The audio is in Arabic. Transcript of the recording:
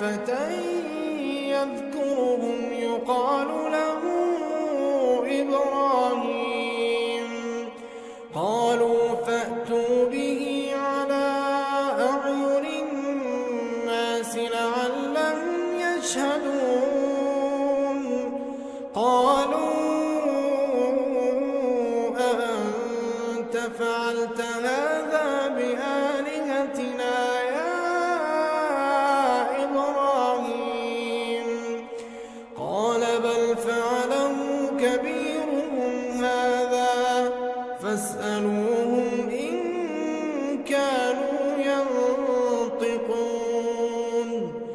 فتى يذكرهم يقال له إبراهيم. قالوا فأتوا به على أعين الناس لعلهم يشهدون.